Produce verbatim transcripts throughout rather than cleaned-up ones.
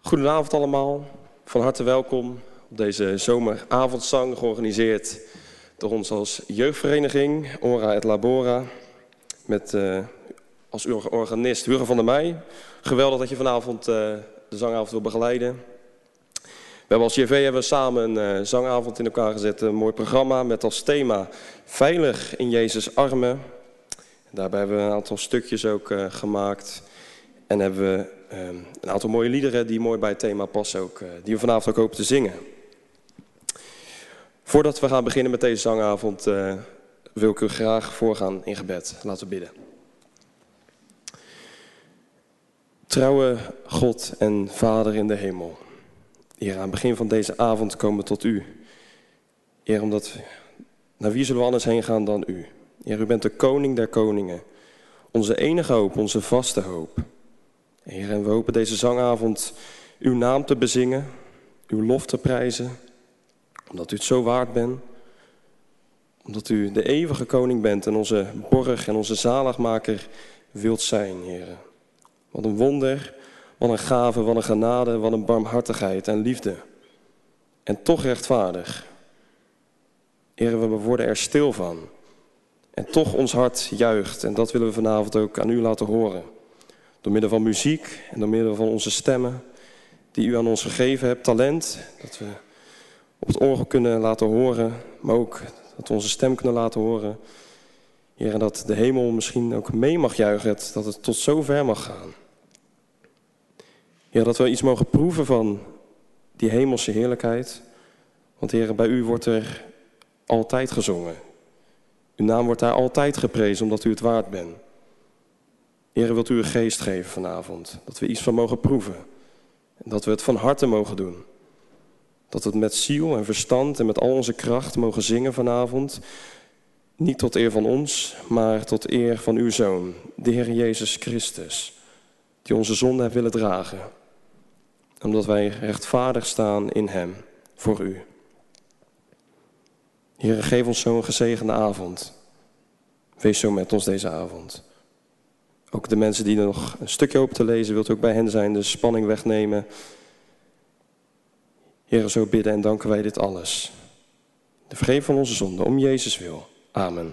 Goedenavond allemaal, van harte welkom op deze zomeravondzang, georganiseerd door ons als jeugdvereniging Ora et Labora, met uh, als organist Hugo van der Meij. Geweldig dat je vanavond uh, de zangavond wil begeleiden. We hebben als J V hebben we samen een uh, zangavond in elkaar gezet, een mooi programma met als thema Veilig in Jezus' armen. Daarbij hebben we een aantal stukjes ook uh, gemaakt en hebben we uh, een aantal mooie liederen die mooi bij het thema passen, ook, uh, die we vanavond ook hopen te zingen. Voordat we gaan beginnen met deze zangavond uh, wil ik u graag voorgaan in gebed. Laten we bidden. Trouwe God en Vader in de hemel. Heer, aan het begin van deze avond komen we tot u. Heer, omdat, naar wie zullen we anders heen gaan dan u? Heer, u bent de koning der koningen. Onze enige hoop, onze vaste hoop. Heer, en we hopen deze zangavond uw naam te bezingen, uw lof te prijzen, omdat u het zo waard bent. Omdat u de eeuwige koning bent en onze borg en onze zaligmaker wilt zijn, Heer. Wat een wonder, wat een gave, wat een genade, wat een barmhartigheid en liefde. En toch rechtvaardig. Heer, we worden er stil van. En toch ons hart juicht. En dat willen we vanavond ook aan u laten horen. Door middel van muziek en door middel van onze stemmen die u aan ons gegeven hebt. Talent, dat we op het orgel kunnen laten horen. Maar ook dat we onze stem kunnen laten horen. Heer, en dat de hemel misschien ook mee mag juichen. Dat het tot zo ver mag gaan. Heer, dat we iets mogen proeven van die hemelse heerlijkheid. Want Heer, bij u wordt er altijd gezongen. Uw naam wordt daar altijd geprezen, omdat u het waard bent. Heer, wilt u uw geest geven vanavond. Dat we iets van mogen proeven. En dat we het van harte mogen doen. Dat we het met ziel en verstand en met al onze kracht mogen zingen vanavond. Niet tot eer van ons, maar tot eer van uw Zoon, de Heer Jezus Christus. Die onze zonde heeft willen dragen. Omdat wij rechtvaardig staan in hem, voor u. Heer, geef ons zo'n gezegende avond. Wees zo met ons deze avond. Ook de mensen die er nog een stukje hopen te lezen, wilt u ook bij hen zijn, de spanning wegnemen. Heer, zo bidden en danken wij dit alles. De vergeving van onze zonden, om Jezus wil. Amen.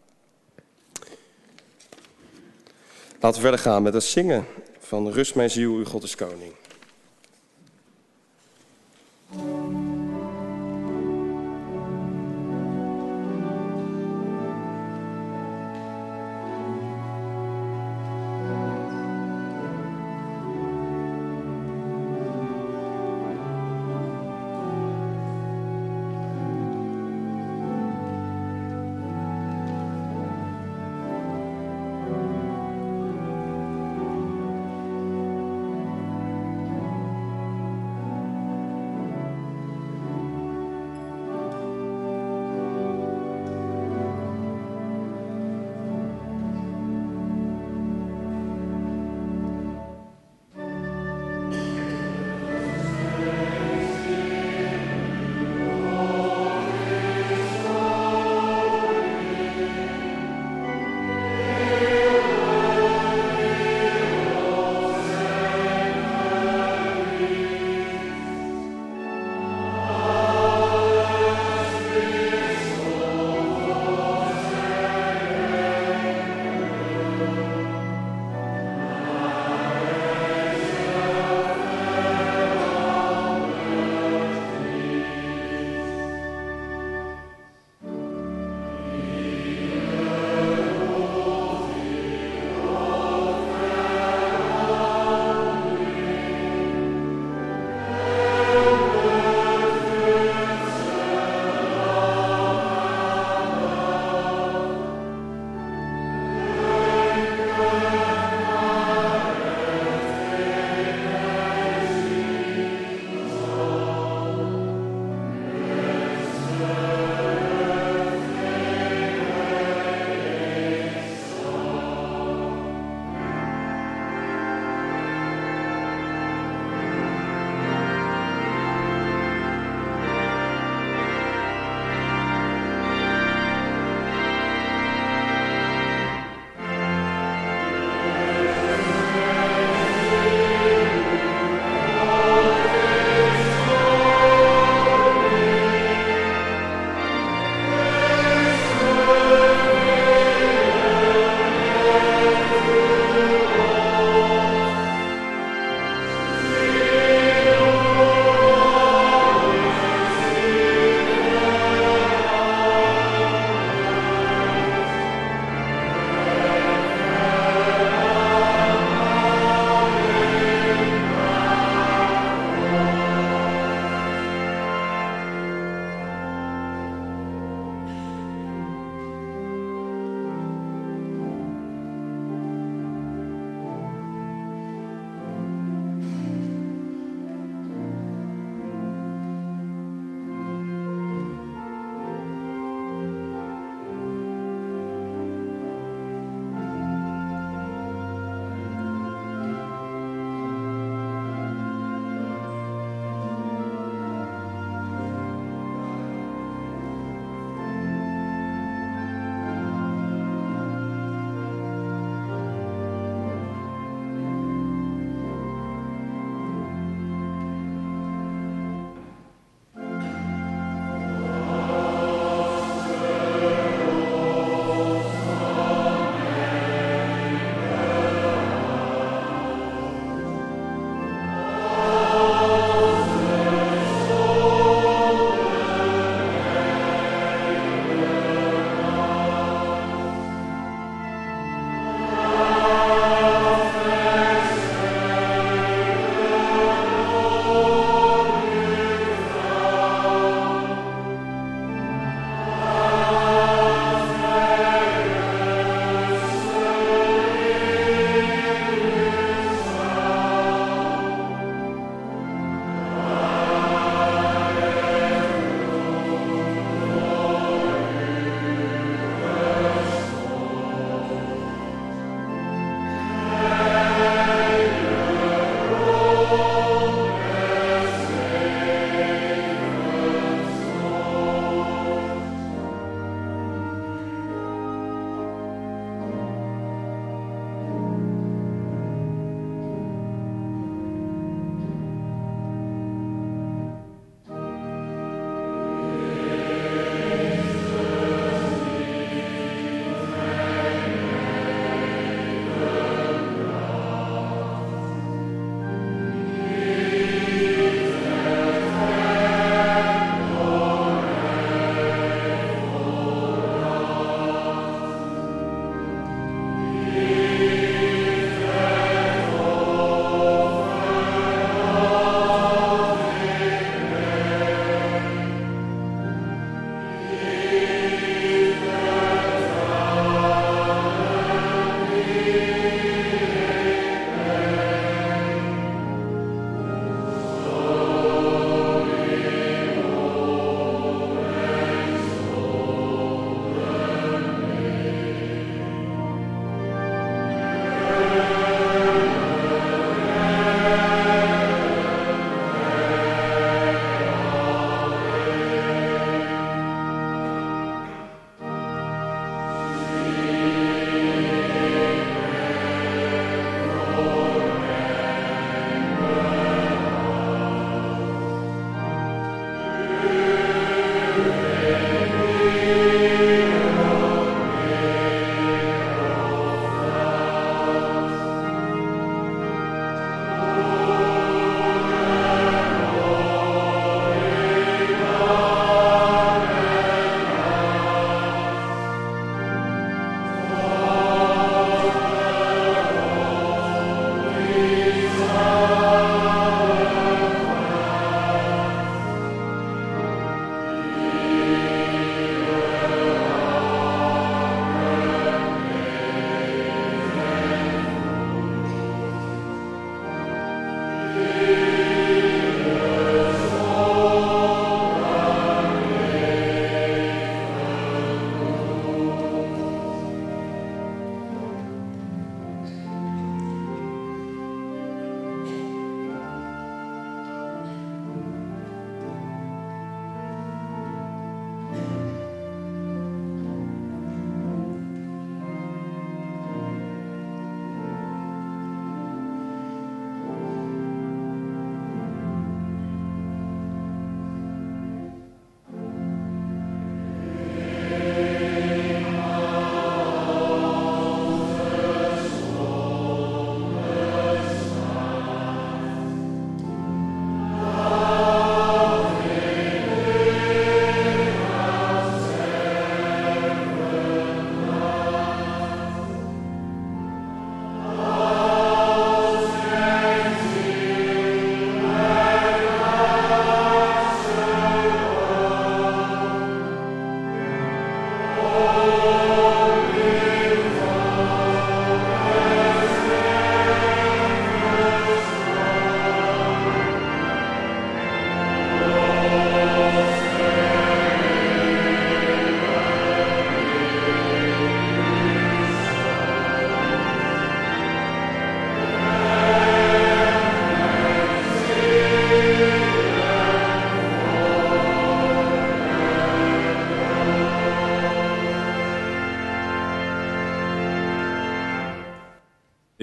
Laten we verder gaan met het zingen van Rust mijn ziel, uw God is koning.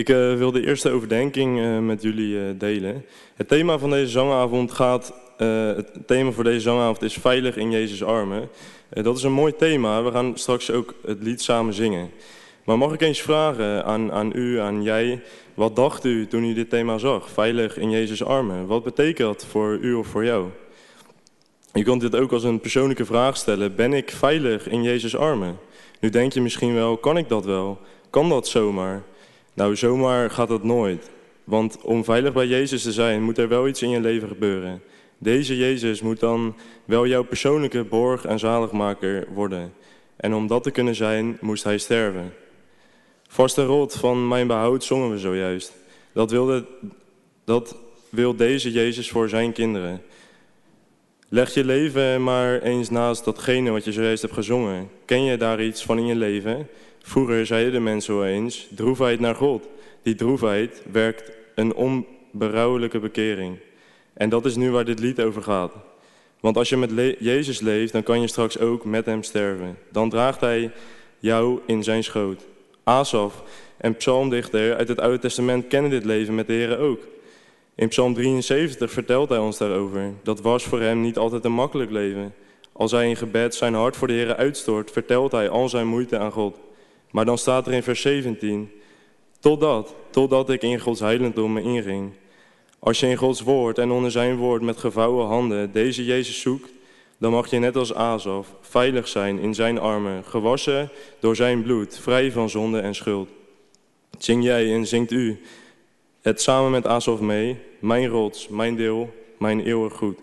Ik uh, wil de eerste overdenking uh, met jullie uh, delen. Het thema van deze zangavond gaat, uh, het thema voor deze zangavond is veilig in Jezus' armen. Uh, dat is een mooi thema. We gaan straks ook het lied samen zingen. Maar mag ik eens vragen aan, aan u, aan jij, wat dacht u toen u dit thema zag? Veilig in Jezus' armen. Wat betekent dat voor u of voor jou? Je kunt dit ook als een persoonlijke vraag stellen. Ben ik veilig in Jezus' armen? Nu denk je misschien wel, kan ik dat wel? Kan dat zomaar? Nou, zomaar gaat dat nooit. Want om veilig bij Jezus te zijn, moet er wel iets in je leven gebeuren. Deze Jezus moet dan wel jouw persoonlijke borg en zaligmaker worden. En om dat te kunnen zijn, moest hij sterven. Vast en rot van mijn behoud zongen we zojuist. Dat, wilde, dat wil deze Jezus voor zijn kinderen. Leg je leven maar eens naast datgene wat je zojuist hebt gezongen. Ken je daar iets van in je leven? Vroeger zeiden de mensen wel eens, droefheid naar God. Die droefheid werkt een onberouwelijke bekering. En dat is nu waar dit lied over gaat. Want als je met le- Jezus leeft, dan kan je straks ook met hem sterven. Dan draagt hij jou in zijn schoot. Asaf en psalmdichter uit het Oude Testament kennen dit leven met de Heer ook. In Psalm drieënzeventig vertelt hij ons daarover. Dat was voor hem niet altijd een makkelijk leven. Als hij in gebed zijn hart voor de Heer uitstort, vertelt hij al zijn moeite aan God. Maar dan staat er in vers zeventien, totdat, totdat ik in Gods heiligdom me inging. Als je in Gods woord en onder zijn woord met gevouwen handen deze Jezus zoekt, dan mag je net als Asaf veilig zijn in zijn armen, gewassen door zijn bloed, vrij van zonde en schuld. Zing jij en zingt u het samen met Asaf mee, mijn rots, mijn deel, mijn eeuwig goed.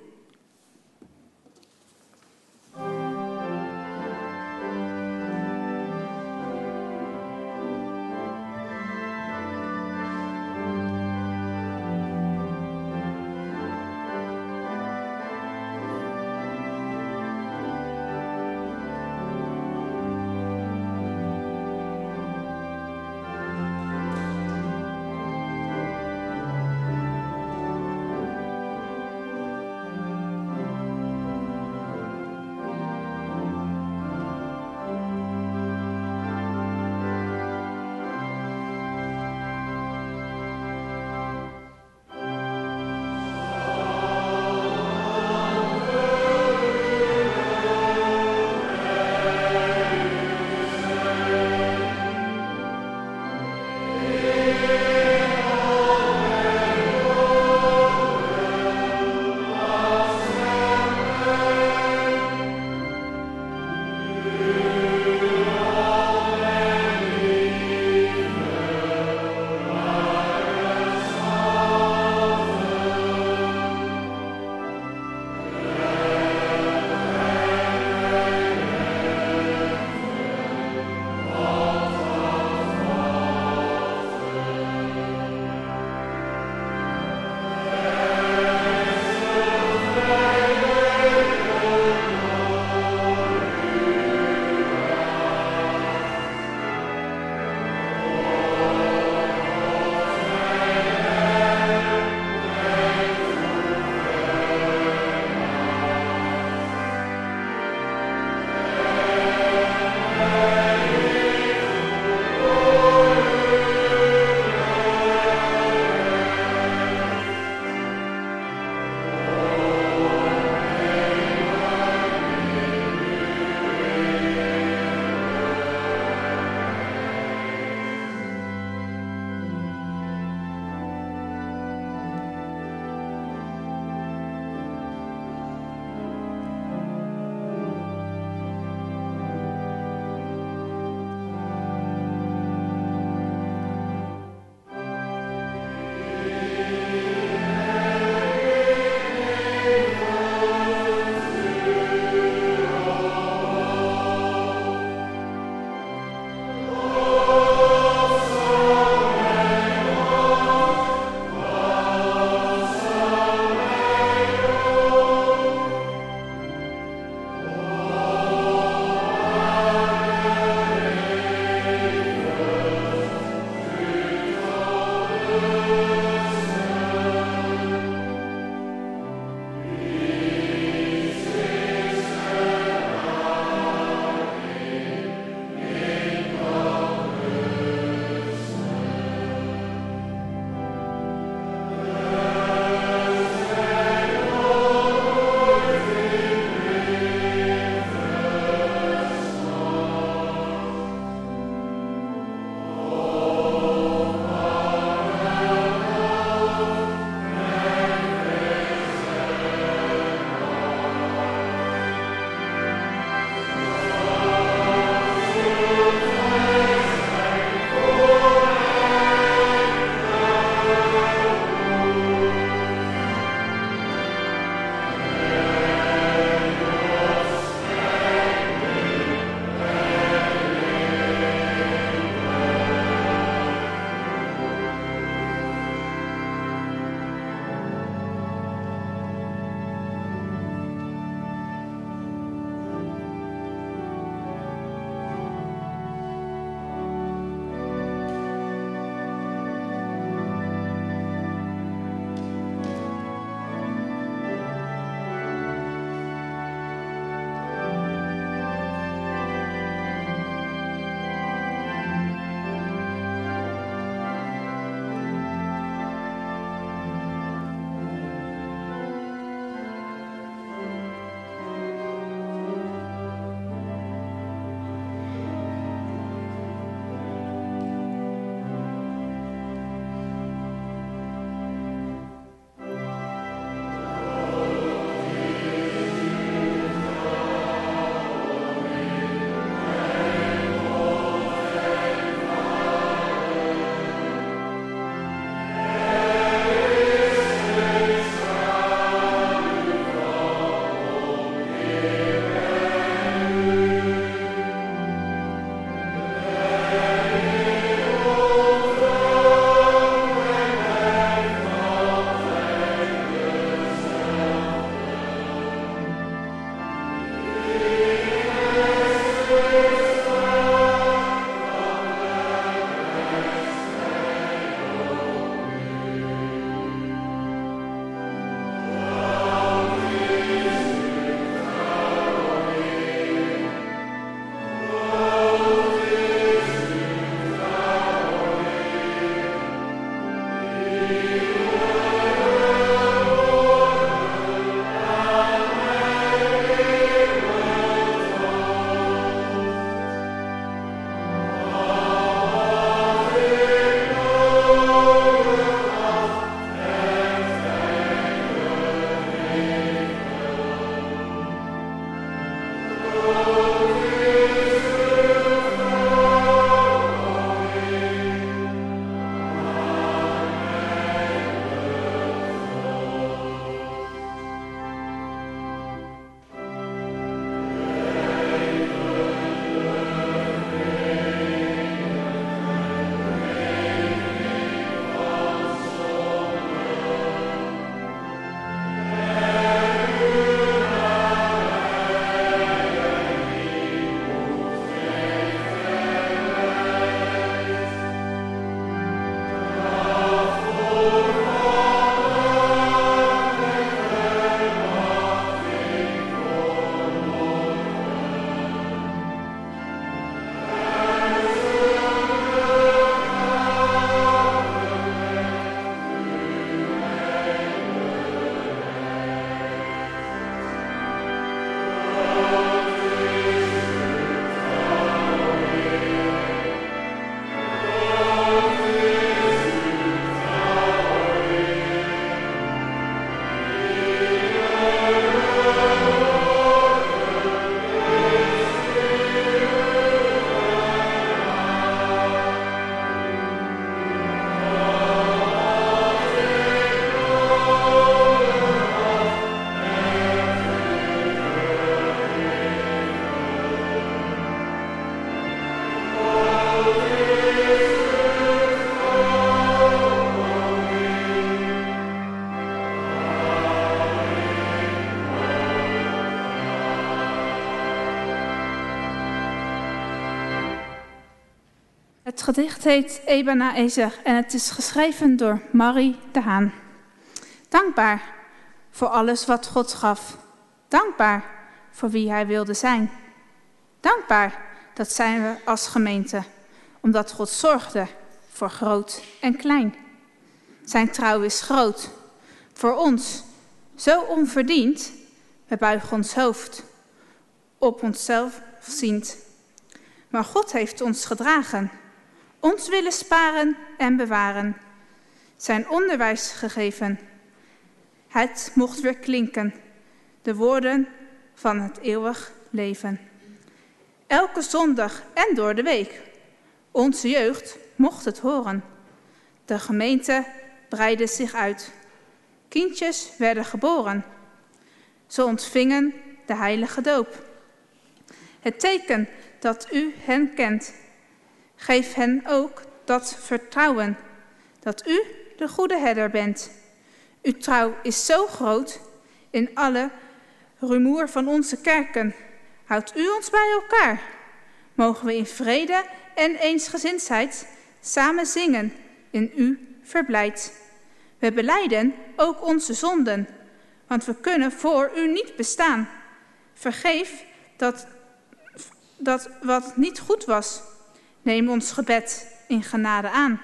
Het gedicht heet Ebenezer en het is geschreven door Marie de Haan. Dankbaar voor alles wat God gaf. Dankbaar voor wie hij wilde zijn. Dankbaar, dat zijn we als gemeente, omdat God zorgde voor groot en klein. Zijn trouw is groot, voor ons, zo onverdiend. We buigen ons hoofd, op onszelf ziend. Maar God heeft ons gedragen, ons willen sparen en bewaren. Zijn onderwijs gegeven, het mocht weer klinken, de woorden van het eeuwig leven. Elke zondag en door de week, onze jeugd mocht het horen. De gemeente breidde zich uit, kindjes werden geboren. Ze ontvingen de heilige doop. Het teken dat u hen kent, geef hen ook dat vertrouwen, dat u de goede herder bent. Uw trouw is zo groot in alle rumoer van onze kerken. Houdt u ons bij elkaar. Mogen we in vrede en eensgezindheid samen zingen, in u verblijd. We belijden ook onze zonden, want we kunnen voor u niet bestaan. Vergeef dat, dat wat niet goed was. Neem ons gebed in genade aan.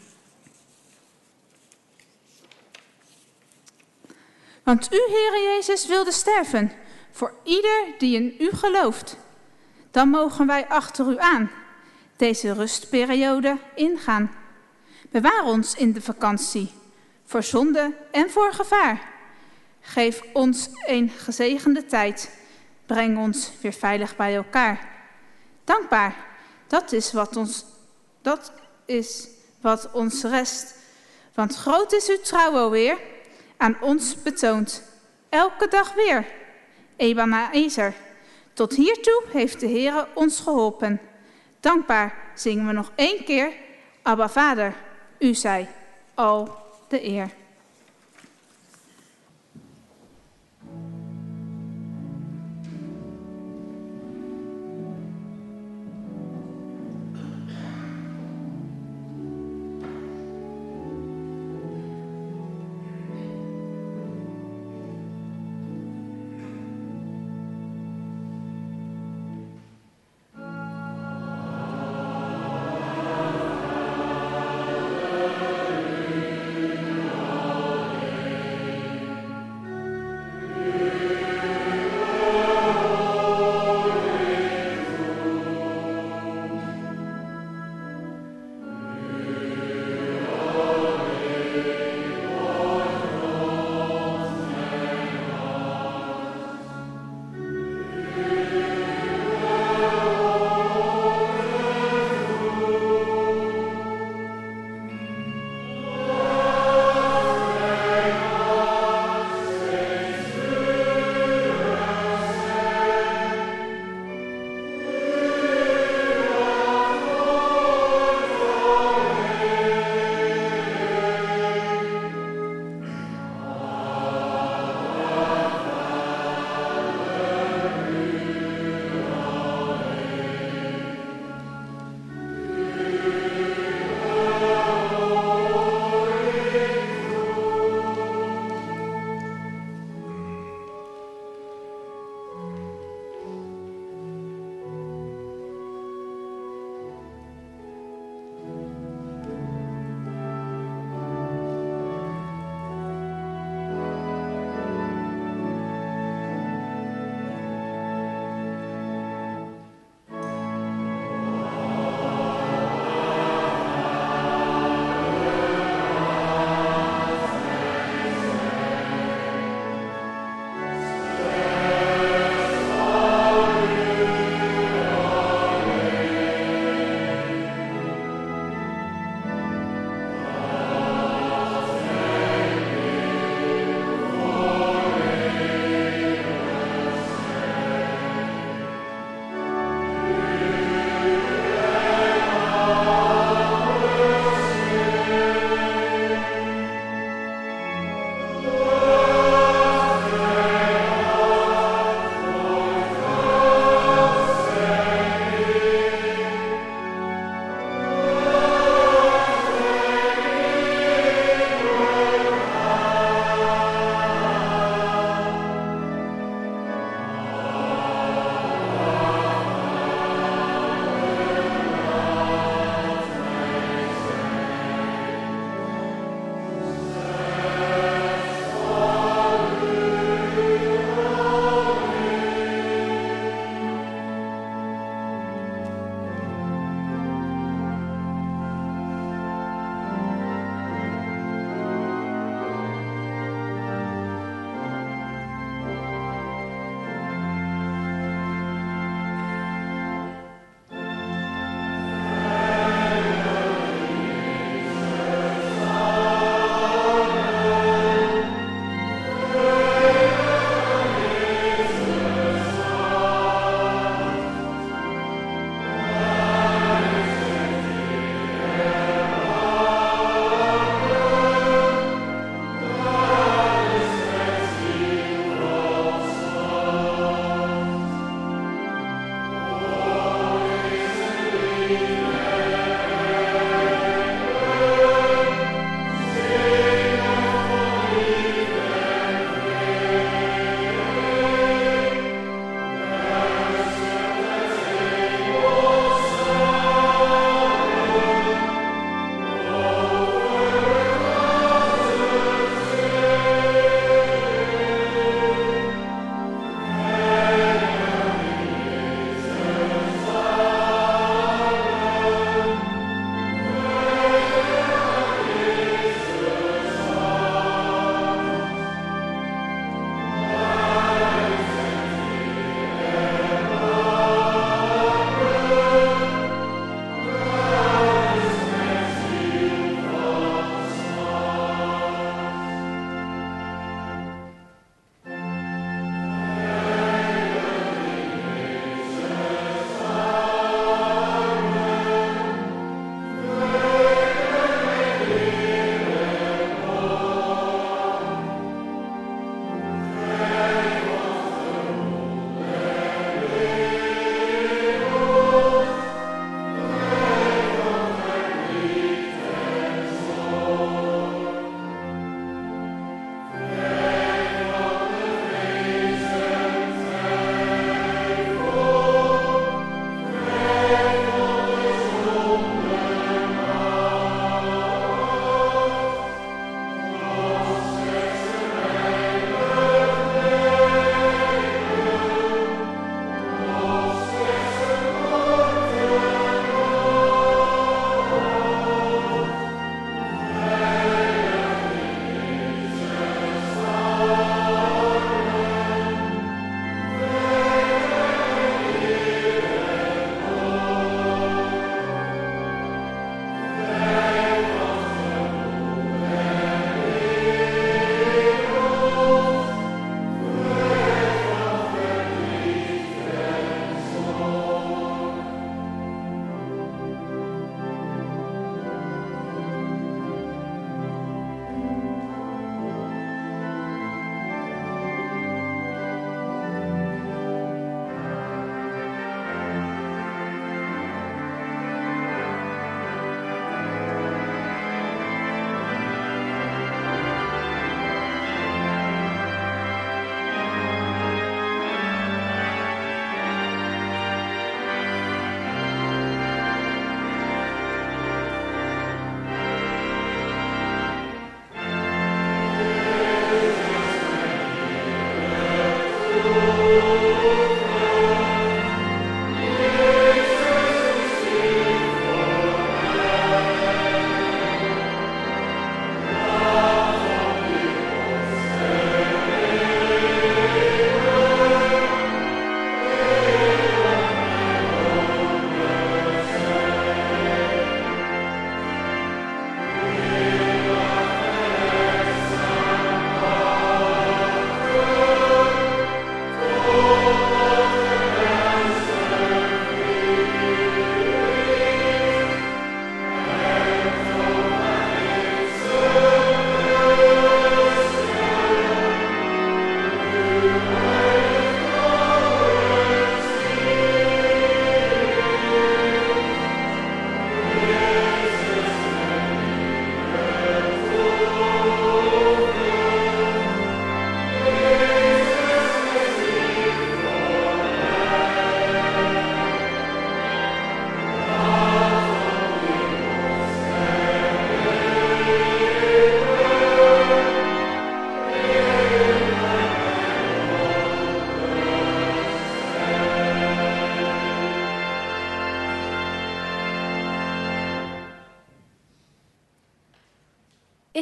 Want u, Heere Jezus, wilde sterven voor ieder die in u gelooft. Dan mogen wij achter u aan deze rustperiode ingaan. Bewaar ons in de vakantie voor zonde en voor gevaar. Geef ons een gezegende tijd. Breng ons weer veilig bij elkaar. Dankbaar, dat is wat ons, dat is wat ons rest. Want groot is uw trouw alweer, aan ons betoond. Elke dag weer. Ebenezer, tot hiertoe heeft de Heere ons geholpen. Dankbaar zingen we nog één keer. Abba Vader, u zij al de eer.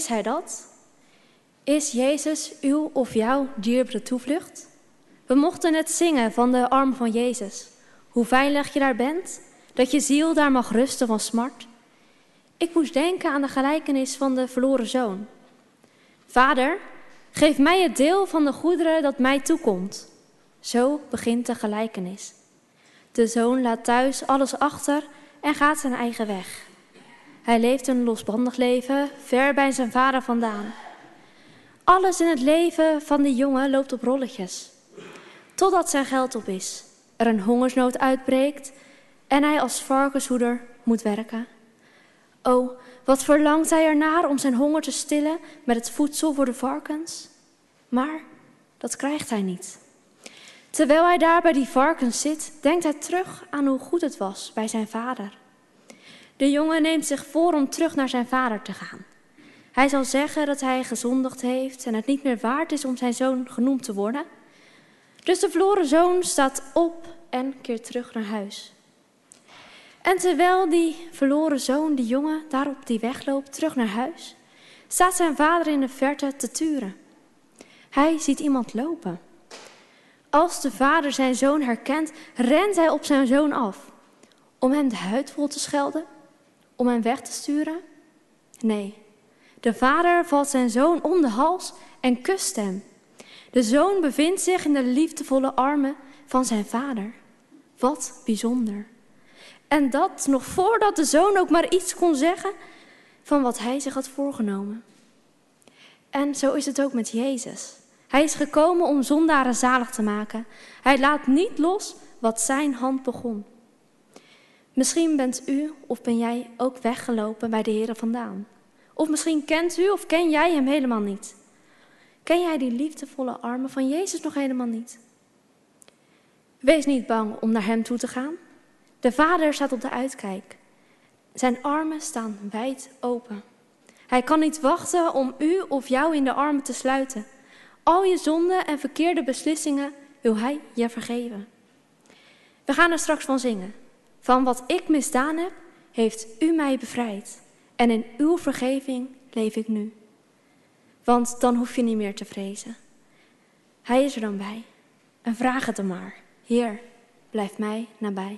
is hij dat? Is Jezus uw of jouw dierbare toevlucht? We mochten het zingen van de armen van Jezus. Hoe veilig je daar bent, dat je ziel daar mag rusten van smart. Ik moest denken aan de gelijkenis van de verloren zoon. Vader, geef mij het deel van de goederen dat mij toekomt. Zo begint de gelijkenis. De zoon laat thuis alles achter en gaat zijn eigen weg. Hij leeft een losbandig leven, ver bij zijn vader vandaan. Alles in het leven van die jongen loopt op rolletjes. Totdat zijn geld op is, er een hongersnood uitbreekt en hij als varkenshoeder moet werken. O, wat verlangt hij ernaar om zijn honger te stillen met het voedsel voor de varkens? Maar dat krijgt hij niet. Terwijl hij daar bij die varkens zit, denkt hij terug aan hoe goed het was bij zijn vader. De jongen neemt zich voor om terug naar zijn vader te gaan. Hij zal zeggen dat hij gezondigd heeft en het niet meer waard is om zijn zoon genoemd te worden. Dus de verloren zoon staat op en keert terug naar huis. En terwijl die verloren zoon, die jongen, daar op die weg loopt, terug naar huis, staat zijn vader in de verte te turen. Hij ziet iemand lopen. Als de vader zijn zoon herkent, rent hij op zijn zoon af. Om hem de huid vol te schelden? Om hem weg te sturen? Nee, de vader valt zijn zoon om de hals en kust hem. De zoon bevindt zich in de liefdevolle armen van zijn vader. Wat bijzonder. En dat nog voordat de zoon ook maar iets kon zeggen van wat hij zich had voorgenomen. En zo is het ook met Jezus. Hij is gekomen om zondaren zalig te maken. Hij laat niet los wat zijn hand begon. Misschien bent u of ben jij ook weggelopen bij de Heer vandaan. Of misschien kent u of ken jij hem helemaal niet. Ken jij die liefdevolle armen van Jezus nog helemaal niet? Wees niet bang om naar hem toe te gaan. De Vader staat op de uitkijk. Zijn armen staan wijd open. Hij kan niet wachten om u of jou in de armen te sluiten. Al je zonden en verkeerde beslissingen wil hij je vergeven. We gaan er straks van zingen. Van wat ik misdaan heb, heeft u mij bevrijd. En in uw vergeving leef ik nu. Want dan hoef je niet meer te vrezen. Hij is er dan bij. En vraag het hem maar. Heer, blijf mij nabij.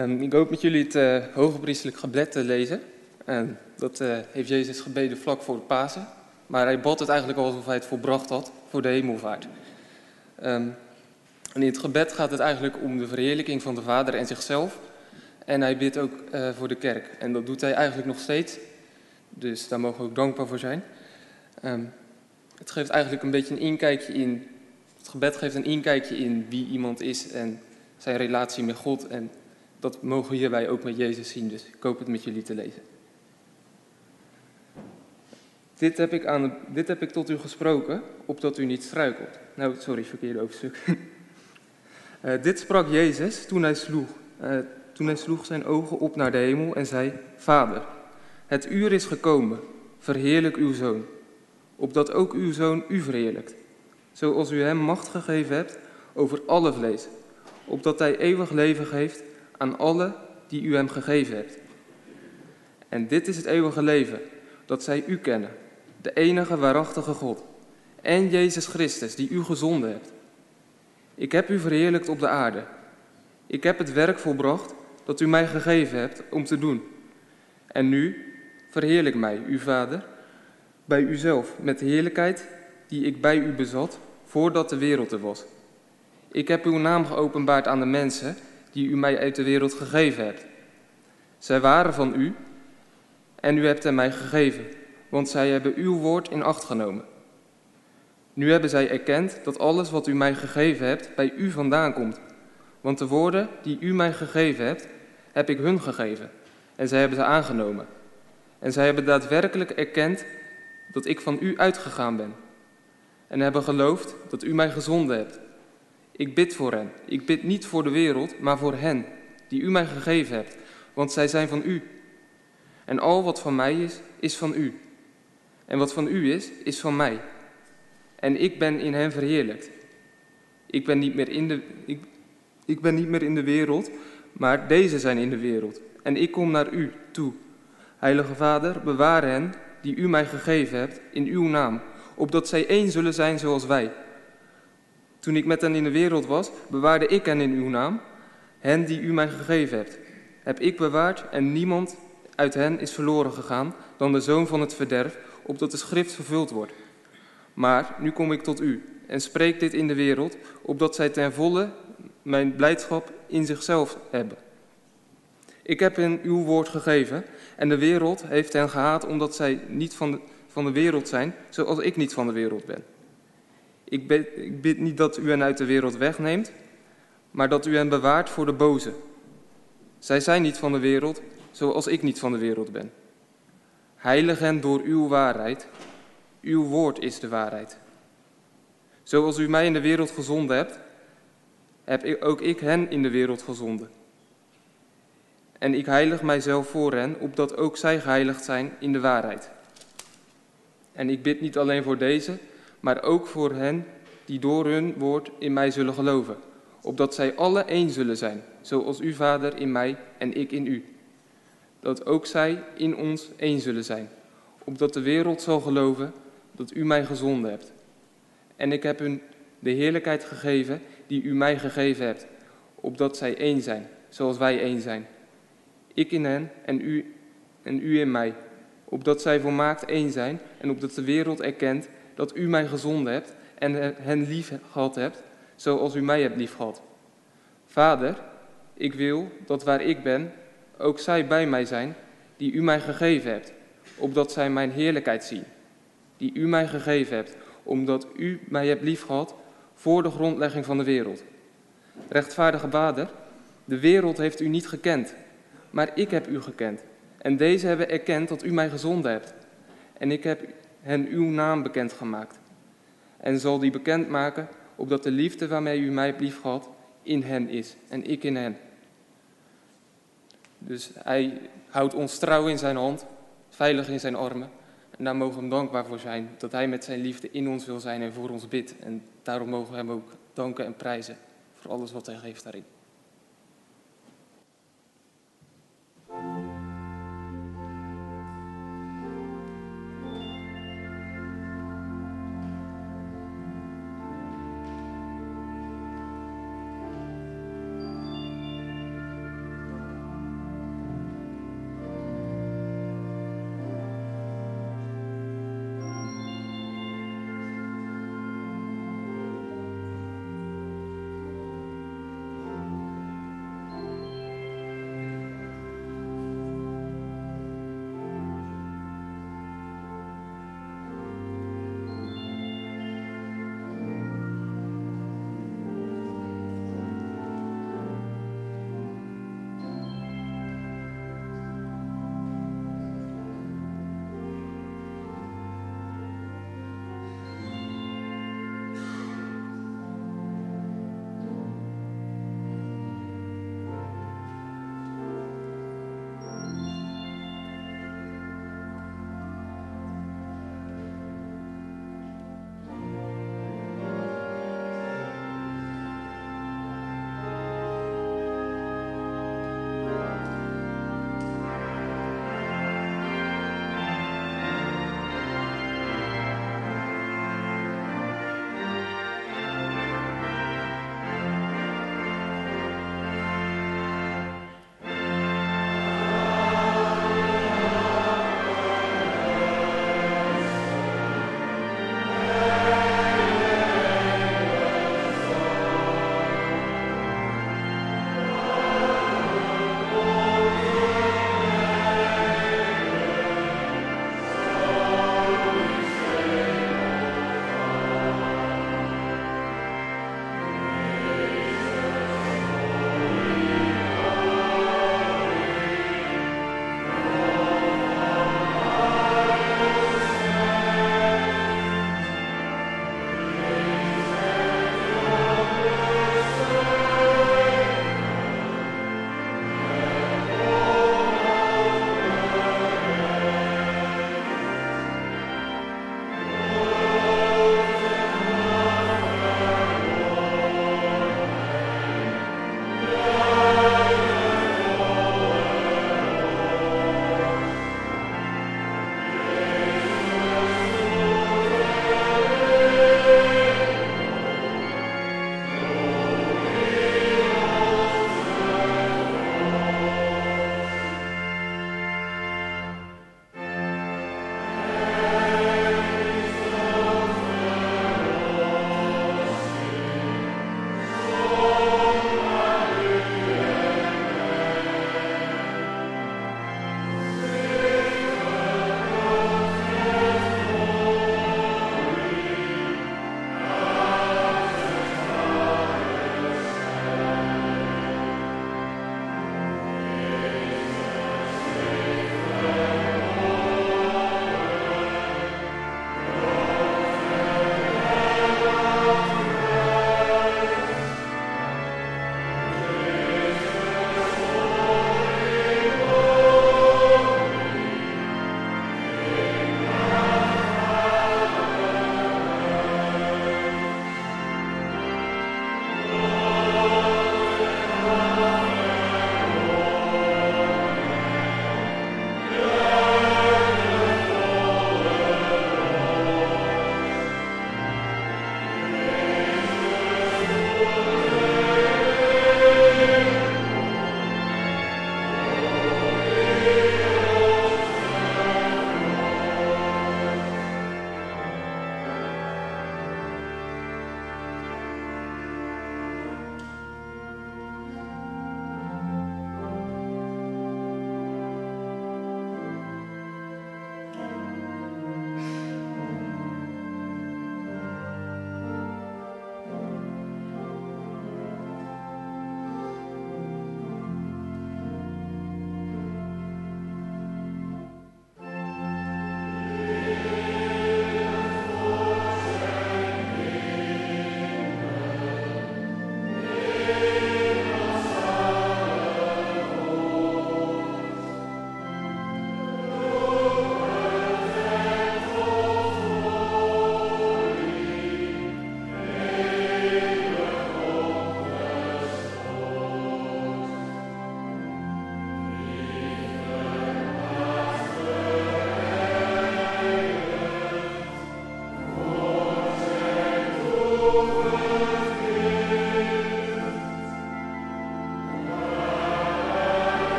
Um, ik hoop met jullie het uh, hogepriestelijk gebed te lezen. Um, dat uh, heeft Jezus gebeden vlak voor de Pasen. Maar hij bad het eigenlijk alsof hij het volbracht had voor de hemelvaart. Um, en in het gebed gaat het eigenlijk om de verheerlijking van de Vader en zichzelf. En hij bidt ook uh, voor de kerk. En dat doet hij eigenlijk nog steeds. Dus daar mogen we ook dankbaar voor zijn. Um, het geeft eigenlijk een beetje een inkijkje in... Het gebed geeft een inkijkje in wie iemand is en zijn relatie met God. En dat mogen we hierbij ook met Jezus zien. Dus ik hoop het met jullie te lezen. Dit heb ik, aan, dit heb ik tot u gesproken, opdat u niet struikelt. Nou, sorry, verkeerde hoofdstuk. uh, dit sprak Jezus toen hij sloeg. Uh, toen hij sloeg zijn ogen op naar de hemel en zei: Vader, het uur is gekomen, verheerlijk uw Zoon, opdat ook uw Zoon u verheerlijkt. Zoals u hem macht gegeven hebt over alle vlees, opdat hij eeuwig leven geeft aan alle die u hem gegeven hebt. En dit is het eeuwige leven, dat zij u kennen, de enige waarachtige God, en Jezus Christus, die u gezonden hebt. Ik heb u verheerlijkt op de aarde. Ik heb het werk volbracht dat u mij gegeven hebt om te doen. En nu verheerlijk mij, uw Vader, bij uzelf met de heerlijkheid die ik bij u bezat voordat de wereld er was. Ik heb uw naam geopenbaard aan de mensen die u mij uit de wereld gegeven hebt. Zij waren van u en u hebt hen mij gegeven, want zij hebben uw woord in acht genomen. Nu hebben zij erkend dat alles wat u mij gegeven hebt bij u vandaan komt. Want de woorden die u mij gegeven hebt, heb ik hun gegeven en zij hebben ze aangenomen. En zij hebben daadwerkelijk erkend dat ik van u uitgegaan ben en hebben geloofd dat u mij gezonden hebt. Ik bid voor hen. Ik bid niet voor de wereld, maar voor hen die u mij gegeven hebt, want zij zijn van u. En al wat van mij is, is van u. En wat van u is, is van mij. En ik ben in hen verheerlijkt. Ik ben niet meer in de, ik, ik ben niet meer in de wereld, maar deze zijn in de wereld. En ik kom naar u toe. Heilige Vader, bewaar hen die u mij gegeven hebt in uw naam, opdat zij één zullen zijn zoals wij. Toen ik met hen in de wereld was, bewaarde ik hen in uw naam. Hen die u mij gegeven hebt, heb ik bewaard en niemand uit hen is verloren gegaan dan de zoon van het verderf, opdat de schrift vervuld wordt. Maar nu kom ik tot u en spreek dit in de wereld, opdat zij ten volle mijn blijdschap in zichzelf hebben. Ik heb hen uw woord gegeven en de wereld heeft hen gehaat omdat zij niet van de, van de wereld zijn, zoals ik niet van de wereld ben. Ik bid, ik bid niet dat u hen uit de wereld wegneemt, maar dat u hen bewaart voor de boze. Zij zijn niet van de wereld, zoals ik niet van de wereld ben. Heilig hen door uw waarheid. Uw woord is de waarheid. Zoals u mij in de wereld gezonden hebt, heb ik, ook ik hen in de wereld gezonden. En ik heilig mijzelf voor hen, opdat ook zij geheiligd zijn in de waarheid. En ik bid niet alleen voor deze, maar ook voor hen die door hun woord in mij zullen geloven, opdat zij alle één zullen zijn, zoals u, Vader, in mij en ik in u. Dat ook zij in ons één zullen zijn, opdat de wereld zal geloven dat u mij gezonden hebt. En ik heb hun de heerlijkheid gegeven die u mij gegeven hebt, opdat zij één zijn, zoals wij één zijn. Ik in hen en u, en u in mij, opdat zij volmaakt één zijn en opdat de wereld erkent dat u mij gezonden hebt en hen lief gehad hebt, zoals u mij hebt lief gehad. Vader, ik wil dat waar ik ben, ook zij bij mij zijn, die u mij gegeven hebt, opdat zij mijn heerlijkheid zien, die u mij gegeven hebt, omdat u mij hebt lief gehad voor de grondlegging van de wereld. Rechtvaardige Vader, de wereld heeft u niet gekend, maar ik heb u gekend. En deze hebben erkend dat u mij gezonden hebt. En ik heb hen uw naam bekendgemaakt. En zal die bekendmaken, opdat de liefde waarmee u mij hebt liefgehad in hen is en ik in hen. Dus hij houdt ons trouw in zijn hand, veilig in zijn armen. En daar mogen we hem dankbaar voor zijn, dat hij met zijn liefde in ons wil zijn en voor ons bidt. En daarom mogen we hem ook danken en prijzen voor alles wat hij geeft daarin.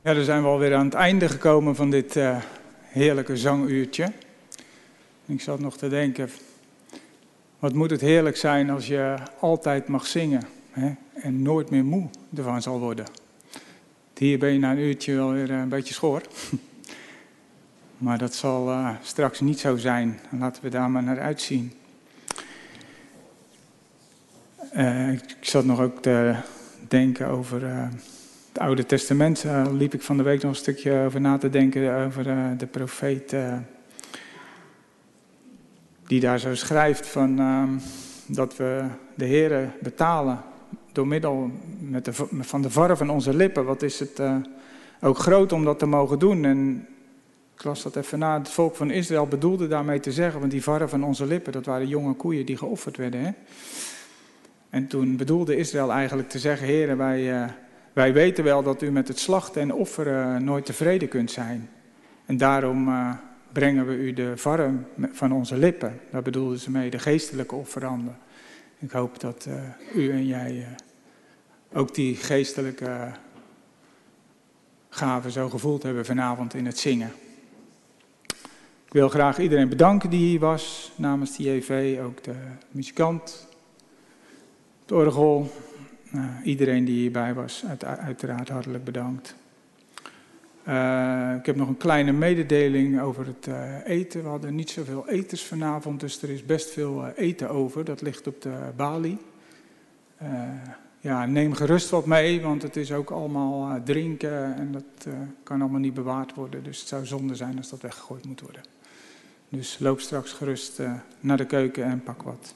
Ja, dan zijn we alweer aan het einde gekomen van dit uh, heerlijke zanguurtje. Ik zat nog te denken, wat moet het heerlijk zijn als je altijd mag zingen, hè, en nooit meer moe ervan zal worden. Hier ben je na een uurtje wel weer een beetje schor. Maar dat zal uh, straks niet zo zijn. Laten we daar maar naar uitzien. Uh, ik zat nog ook te denken over uh, het Oude Testament. Daar uh, liep ik van de week nog een stukje over na te denken over uh, de profeet uh, die daar zo schrijft van, uh, dat we de Heere betalen door middel met de, van de varren van onze lippen. Wat is het uh, ook groot om dat te mogen doen. En ik las dat even na. Het volk van Israël bedoelde daarmee te zeggen, want die varren van onze lippen, dat waren jonge koeien die geofferd werden. Hè? En toen bedoelde Israël eigenlijk te zeggen, Heere, wij, uh, wij weten wel dat u met het slachten en offeren uh, nooit tevreden kunt zijn. En daarom uh, brengen we u de varren van onze lippen. Daar bedoelden ze mee, de geestelijke offeranden. Ik hoop dat uh, u en jij uh, ook die geestelijke uh, gaven zo gevoeld hebben vanavond in het zingen. Ik wil graag iedereen bedanken die hier was, namens de J V, ook de muzikant, het orgel, uh, iedereen die hierbij was, uit, uiteraard hartelijk bedankt. Uh, ik heb nog een kleine mededeling over het uh, eten. We hadden niet zoveel eters vanavond, dus er is best veel uh, eten over. Dat ligt op de balie. Uh, ja, neem gerust wat mee, want het is ook allemaal uh, drinken en dat uh, kan allemaal niet bewaard worden. Dus het zou zonde zijn als dat weggegooid moet worden. Dus loop straks gerust uh, naar de keuken en pak wat.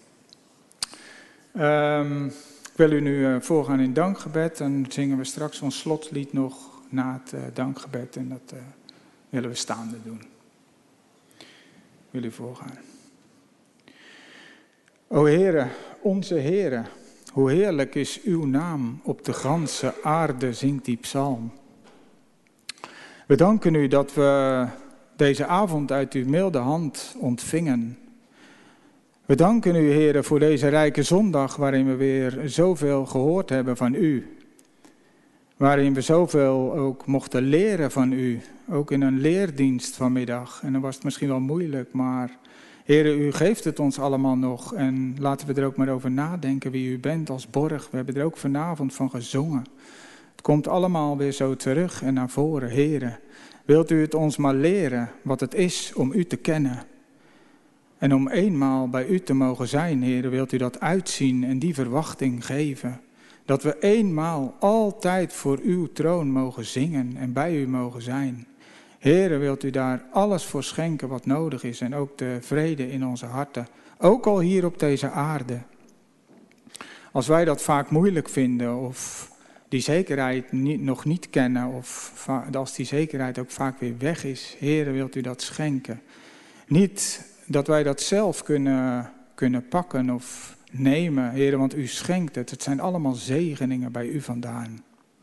Um, ik wil u nu uh, voorgaan in dankgebed en zingen we straks ons slotlied nog na het uh, dankgebed en dat uh, willen we staande doen. Ik wil u voorgaan. O Heere, onze Heere, hoe heerlijk is uw naam op de ganse aarde, zingt die psalm. We danken u dat we deze avond uit uw milde hand ontvingen. We danken u, Heere, voor deze rijke zondag waarin we weer zoveel gehoord hebben van u. Waarin we zoveel ook mochten leren van u, ook in een leerdienst vanmiddag. En dan was het misschien wel moeilijk, maar Heere, u geeft het ons allemaal nog. En laten we er ook maar over nadenken wie u bent als borg. We hebben er ook vanavond van gezongen. Het komt allemaal weer zo terug en naar voren. Heere, wilt u het ons maar leren wat het is om u te kennen? En om eenmaal bij u te mogen zijn, Heere, wilt u dat uitzien en die verwachting geven? Dat we eenmaal altijd voor uw troon mogen zingen en bij u mogen zijn. Heere, wilt u daar alles voor schenken wat nodig is en ook de vrede in onze harten. Ook al hier op deze aarde. Als wij dat vaak moeilijk vinden of die zekerheid niet, nog niet kennen of als die zekerheid ook vaak weer weg is. Heere, wilt u dat schenken. Niet dat wij dat zelf kunnen, kunnen pakken of nemen, Heere, want u schenkt het. Het zijn allemaal zegeningen bij u vandaan.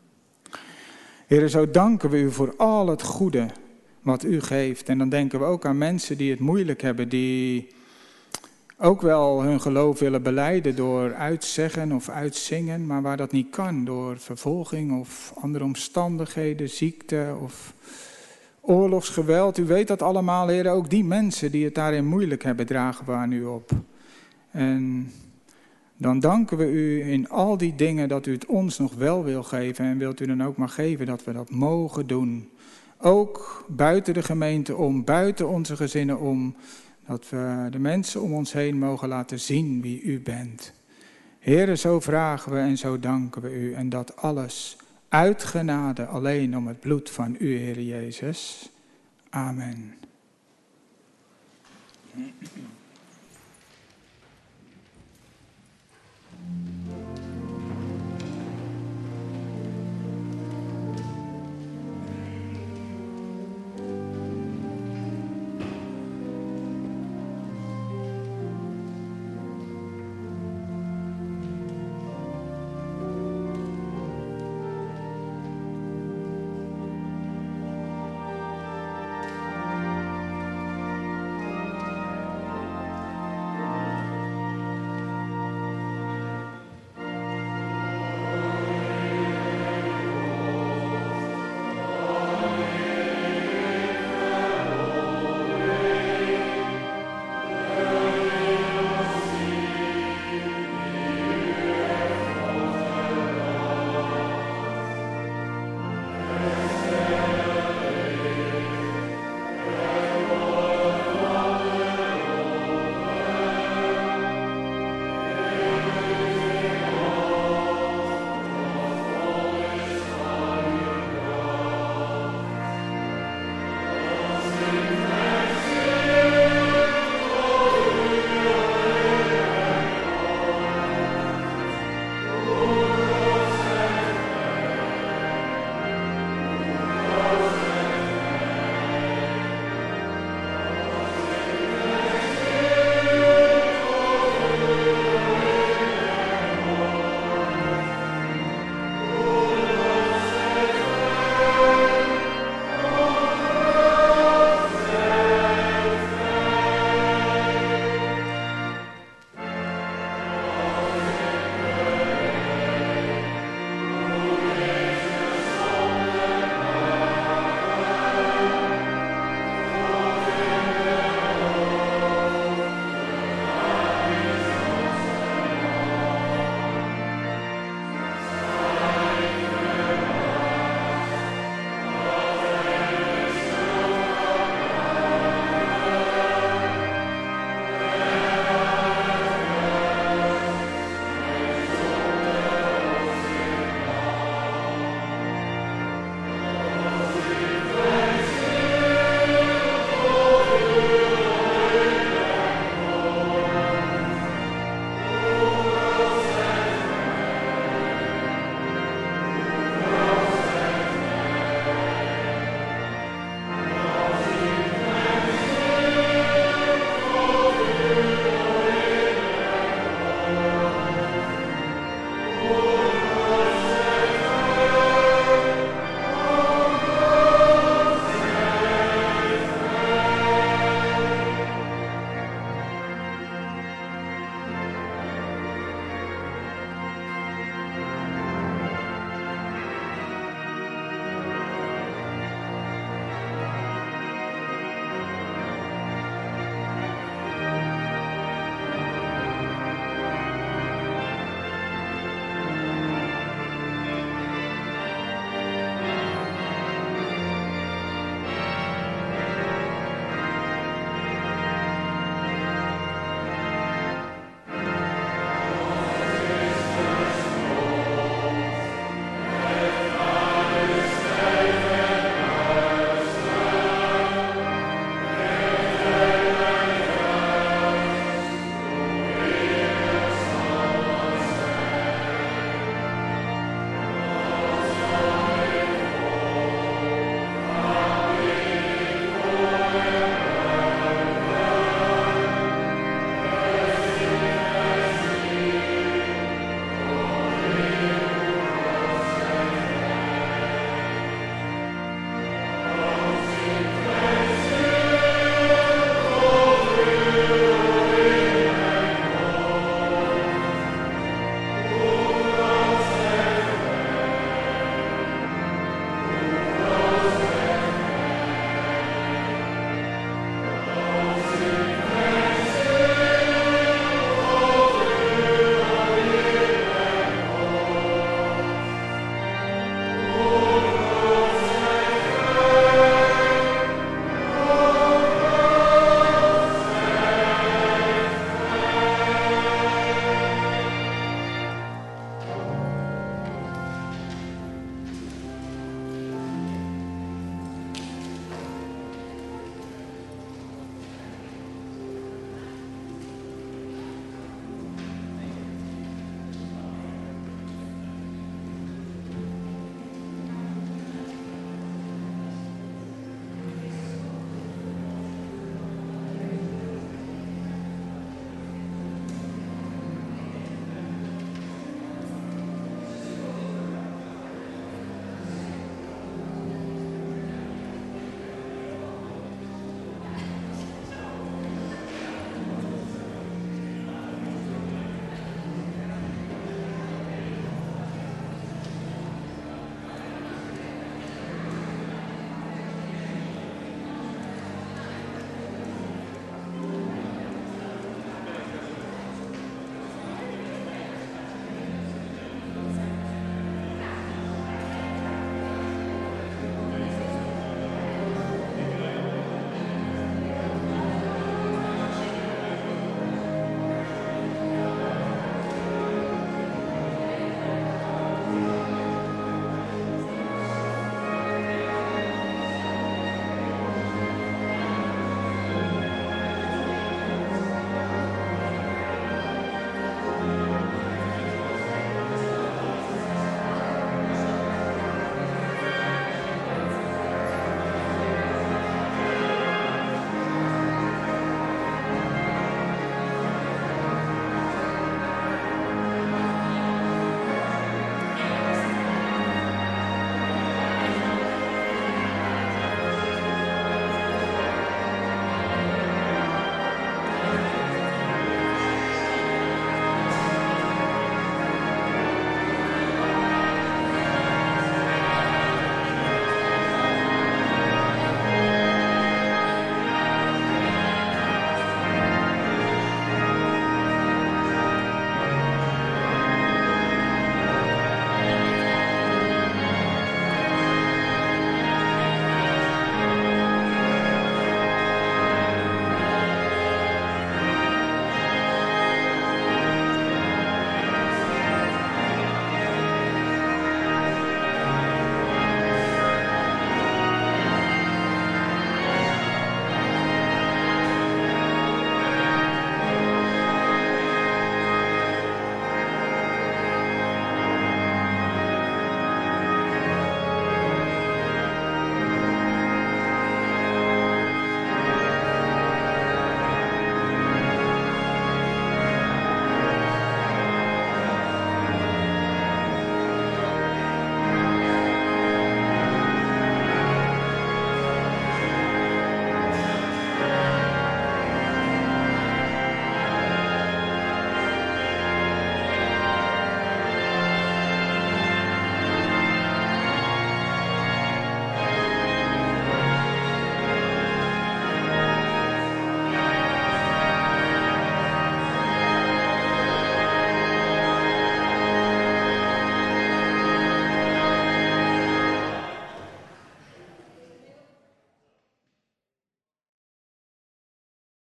Heere, zo danken we u voor al het goede wat u geeft. En dan denken we ook aan mensen die het moeilijk hebben, die ook wel hun geloof willen belijden door uitzeggen of uitzingen, maar waar dat niet kan door vervolging of andere omstandigheden, ziekte of oorlogsgeweld. U weet dat allemaal, Heere, ook die mensen die het daarin moeilijk hebben, dragen we aan u op. En dan danken we u in al die dingen dat u het ons nog wel wil geven. En wilt u dan ook maar geven dat we dat mogen doen. Ook buiten de gemeente om, buiten onze gezinnen om. Dat we de mensen om ons heen mogen laten zien wie u bent. Heere, zo vragen we en zo danken we u. En dat alles uit genade alleen om het bloed van u, Heere Jezus. Amen. Thank you.